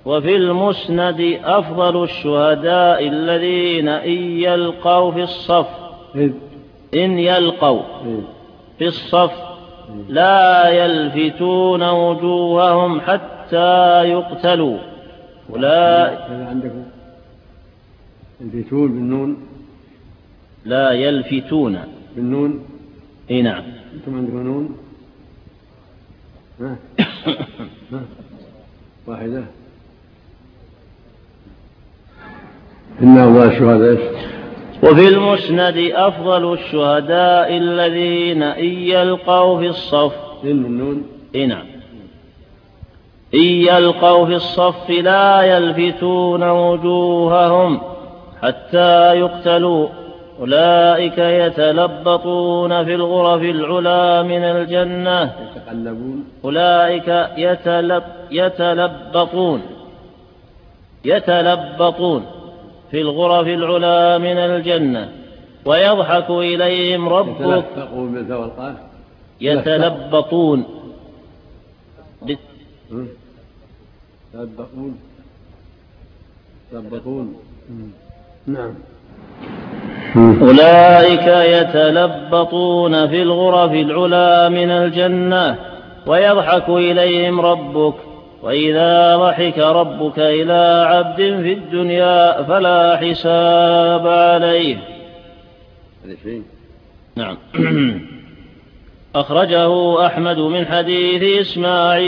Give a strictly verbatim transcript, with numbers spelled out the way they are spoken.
وفي المسند أفضل الشهداء الذين إن يلقوا في الصف إن يلقوا في الصف لا يلفتون وجوههم حتى يقتلوا. أولئك عندكم يلفتون بالنون، لا يلفتون بالنون. إيه نعم. أنتم عندكم نون؟ ها ها واحدة. إن أفضل الشهداء. وفي المسند أفضل الشهداء الذين إن يلقوا في الصف إن النون. إيه نعم. إن يلقوا في الصف لا يلفتون وجوههم حتى يقتلوا. أولئك يتلبطون في الغرف العلا من الجنة. يتقلبون. أولئك يتلب يتلبطون يتلبطون في الغرف العلا من الجنة ويضحك إليهم ربك. يتلبطون بالثاء والقاف. يتلبطون يتلبطون يتلبطون. نعم. أولئك يتلبطون في الغرف العلا من الجنة ويضحك إليهم ربك. وإذا ضحك ربك إلى عبد في الدنيا فلا حساب عليه. نعم. أخرجه أحمد من حديث إسماعيل